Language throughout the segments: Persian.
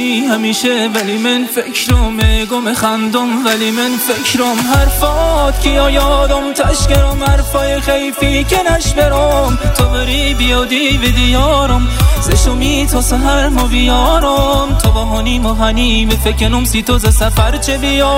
وامونی همیشه ولی من فکرم گم خندم ولی من فکرم حرفات کیا یادم تشکرم حرفای خیفی که نشبرم تو بری بیادی و دیارم زشمی تا سهر ما بیارم تو بهانی مهنی فکرم سی تو ز سفر چه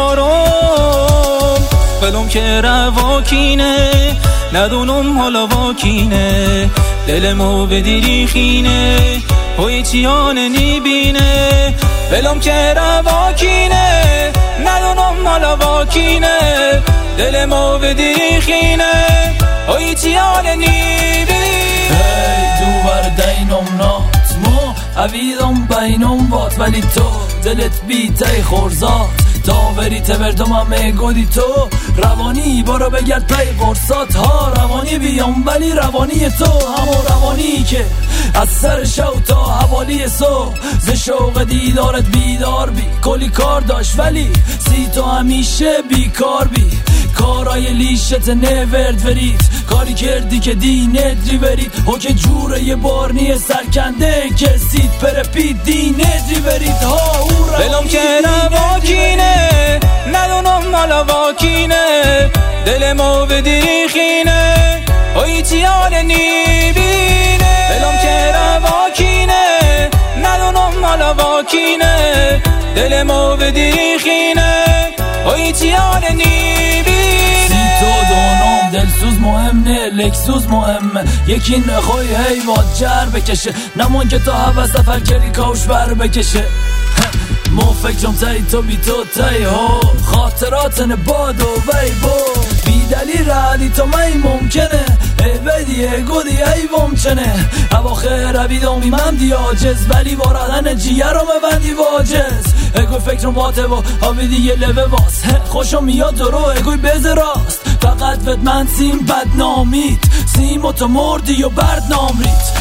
بیارم بلوم که رواکینه ندونم حالا واکینه دلمو به دیری خینه هوی چیانه نیبینه بلوم که رواکینه ندونم حالا واکینه دلمو به دیری خینه هوی چیانه نیبینه دوباره دینم نات مو عویدم بینم بات ولی تو دلت بیتی خورزات داوری تبردم همه گودی تو روانی برو بگرد پی قرصات ها روانی بیام ولی روانی تو همون روانی که از سر شو تا حوالی صبح ز شوق دیدارت بیدار بی کلی کار داشت ولی سی تو همیشه بیکار بی کارای لیشت نورد ورید کاری کردی که دینت ریورید او که جوره یه بارنی سرکنده که سید پرپید دینت ریورید ها او بلوم که رواکینه ندونم حالا واکینه دلمو به دیری خینه اوی چیانه نیبینه بلوم که رواکینه ندونم حالا واکینه دلمو به دیری خینه اوی چیانه نیبینه سی تو دونم دلسوز مهمه لکسوز مهمه یکی نخوی حیوات جر بکشه نمان که تا هوا سفر کردی کاوش بر بکشه مو فکرم تایی تو بی تو تایی ها خاطراتن باد و وی با بی دلیل رادی تو می ممکنه ای بدیه گودی ای ومچنه اواخر رویدومی من دی آجز ولی باردن جیه رو مبندی واجز اگوی فکرم واته و آبی دیگه لبه واس خوشم میاد درو اگوی بزه راست فقط ود من سیم بدنامید سیم و تو مردی و بردنام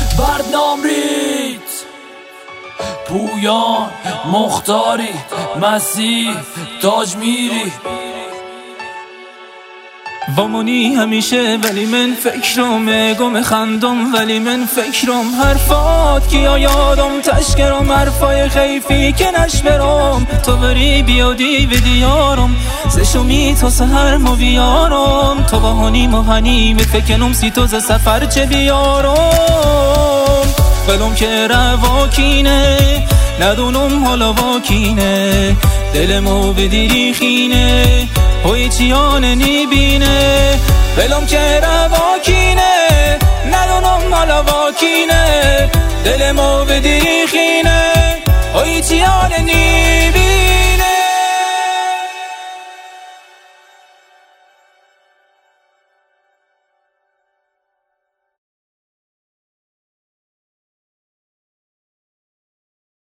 ریت پویان مختاری مسیح تاج میری وامونی همیشه ولی من فکرم گم خندم ولی من فکرم حرفات کیا یادم تشکرم حرفای خیفی که نشبرم تو بری بیادی و دیارم زشمی تا سهر ما بیارم تو بهانی مهنی فکرم سی تو ز سفر چه بیارم بلوم که رواکینه ندونم حالا واکینه دلمو به دیری خینه هوی چیانه نیبینه بلوم که رواکینه ندونم حالا واکینه دلمو به دیری خینه